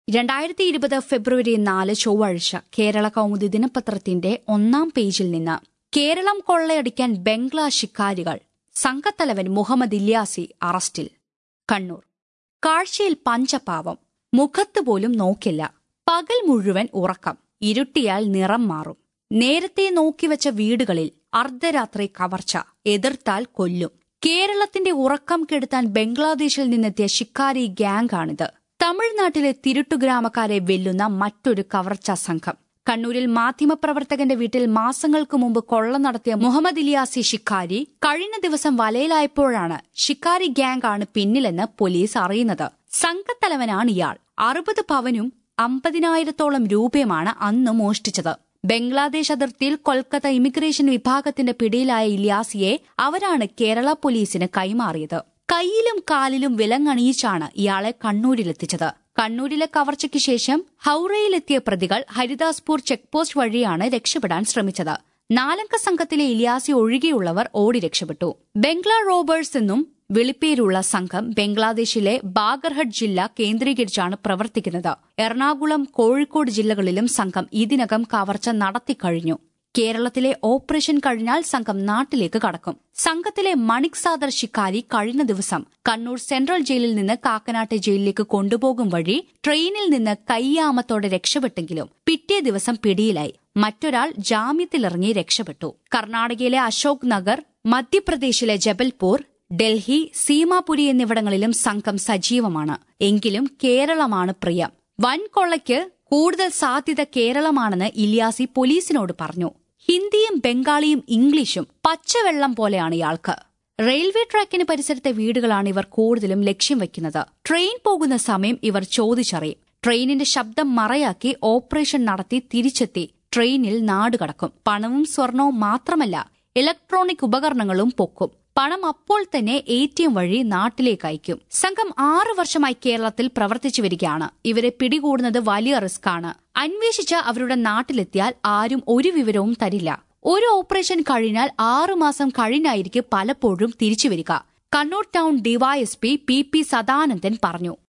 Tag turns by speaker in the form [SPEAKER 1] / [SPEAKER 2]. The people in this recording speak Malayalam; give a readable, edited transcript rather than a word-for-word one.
[SPEAKER 1] 2020 ഫെബ്രുവരി 4 ചൊവ്വാഴ്ച കേരള കൗമുദി ദിനപത്രത്തിന്റെ 1-ാം പേജിൽ നിന്ന് കേരളം കൊള്ളയടിക്കാൻ ബംഗ്ലാ ശിക്കാരികൾ സംഘത്തലവൻ മുഹമ്മദ് ഇല്യാസി അറസ്റ്റിൽ. കണ്ണൂർ. കാഴ്ചയിൽ പഞ്ചപാവം, മുഖത്തുപോലും നോക്കില്ല. പകൽ മുഴുവൻ ഉറക്കം, ഇരുട്ടിയാൽ നിറം മാറും. നേരത്തെ നോക്കിവെച്ച വീടുകളിൽ അർദ്ധരാത്രി കവർച്ച, എതിർത്താൽ കൊല്ലും. കേരളത്തിന്റെ ഉറക്കം കെടുത്താൻ ബംഗ്ലാദേശിൽ നിന്നെത്തിയ ശിക്കാരി ഗ്യാങ്ങാണിത്. തമിഴ്നാട്ടിലെ തിരുട്ടുഗ്രാമക്കാരെ വെല്ലുന്ന മറ്റൊരു കവർച്ചാ സംഘം. കണ്ണൂരിൽ മാധ്യമപ്രവർത്തകന്റെ വീട്ടിൽ മാസങ്ങൾക്ക് മുമ്പ് കൊള്ള നടത്തിയ മുഹമ്മദ് ഇല്യാസി ശിക്കാരി കഴിഞ്ഞ ദിവസം വലയിലായപ്പോഴാണ് ശിക്കാരി ഗ്യാങ്ങാണ് പിന്നിലെന്ന് പോലീസ് അറിയുന്നത്. സംഘത്തലവനാണ് ഇയാൾ. 60 പവനും 50,000-ഓളം രൂപയുമാണ് അന്ന് മോഷ്ടിച്ചത്. ബംഗ്ലാദേശ് അതിർത്തിയിൽ കൊൽക്കത്ത ഇമിഗ്രേഷൻ വിഭാഗത്തിന്റെ പിടിയിലായ ഇല്യാസിയെ അവരാണ് കേരള പോലീസിന് കൈമാറിയത്. കൈയിലും കാലിലും വിലങ്ങണിയിച്ചാണ് ഇയാളെ കണ്ണൂരിലെത്തിച്ചത്. കണ്ണൂരിലെ കവർച്ചയ്ക്ക് ശേഷം ഹൌറയിലെത്തിയ പ്രതികൾ ഹരിദാസ്പൂർ ചെക്ക് പോസ്റ്റ് വഴിയാണ് രക്ഷപ്പെടാൻ ശ്രമിച്ചത്. 4-അംഗ സംഘത്തിലെ ഇല്യാസി ഒഴികെയുള്ളവർ ഓടി രക്ഷപ്പെട്ടു. ബംഗ്ലാ റോബേഴ്സ് എന്നും വിളിപ്പേരുള്ള സംഘം ബംഗ്ലാദേശിലെ ബാഗർഹട്ട് ജില്ല കേന്ദ്രീകരിച്ചാണ് പ്രവർത്തിക്കുന്നത്. എറണാകുളം, കോഴിക്കോട് ജില്ലകളിലും സംഘം ഇതിനകം കവർച്ച നടത്തിക്കഴിഞ്ഞു. കേരളത്തിലെ ഓപ്പറേഷൻ കഴിഞ്ഞാൽ സംഘം നാട്ടിലേക്ക് കടക്കും. സംഘത്തിലെ മണിക് സാദർ ശിക്കാരി കഴിഞ്ഞ ദിവസം കണ്ണൂർ സെൻട്രൽ ജയിലിൽ നിന്ന് കാക്കനാട്ടെ ജയിലിലേക്ക് കൊണ്ടുപോകും വഴി ട്രെയിനിൽ നിന്ന് കയ്യാമത്തോടെ രക്ഷപ്പെട്ടെങ്കിലും പിറ്റേ ദിവസം പിടിയിലായി. മറ്റൊരാൾ ജാമ്യത്തിലിറങ്ങി രക്ഷപ്പെട്ടു. കർണാടകയിലെ അശോക് നഗർ, മധ്യപ്രദേശിലെ ജബൽപൂർ, ഡൽഹി, സീമാപുരി എന്നിവിടങ്ങളിലും സംഘം സജീവമാണ്. എങ്കിലും കേരളമാണ് പ്രിയം. വൻകൊള്ളയ്ക്ക് കൂടുതൽ സാധ്യത കേരളമാണെന്ന് ഇല്യാസി പോലീസിനോട് പറഞ്ഞു. ഹിന്ദിയും ബംഗാളിയും ഇംഗ്ലീഷും പച്ചവെള്ളം പോലെയാണ് ഇയാൾക്ക്. റെയിൽവേ ട്രാക്കിന് പരിസരത്തെ വീടുകളാണ് ഇവർ കൂടുതലും ലക്ഷ്യം വയ്ക്കുന്നത്. ട്രെയിൻ പോകുന്ന സമയം ഇവർ ചോദിച്ചറിയും. ട്രെയിനിന്റെ ശബ്ദം മറയാക്കി ഓപ്പറേഷൻ നടത്തി തിരിച്ചെത്തി ട്രെയിനിൽ നാടുകടക്കും. പണവും സ്വർണവും മാത്രമല്ല, ഇലക്ട്രോണിക് ഉപകരണങ്ങളും പൊക്കും. പണം അപ്പോൾ തന്നെ ATM വഴി നാട്ടിലേക്ക് അയക്കും. സംഘം 6 വർഷമായി കേരളത്തിൽ പ്രവർത്തിച്ചു വരികയാണ്. ഇവരെ പിടികൂടുന്നത് വലിയ റിസ്ക്കാണ്. അന്വേഷിച്ച് അവരുടെ നാട്ടിലെത്തിയാൽ ആരും ഒരു വിവരവും തരില്ല. ഒരു ഓപ്പറേഷൻ കഴിഞ്ഞാൽ 6 മാസം കഴിഞ്ഞായിരിക്കും പലപ്പോഴും തിരിച്ചുവരിക. Kannur town DYSP PP Sadanandan പറഞ്ഞു.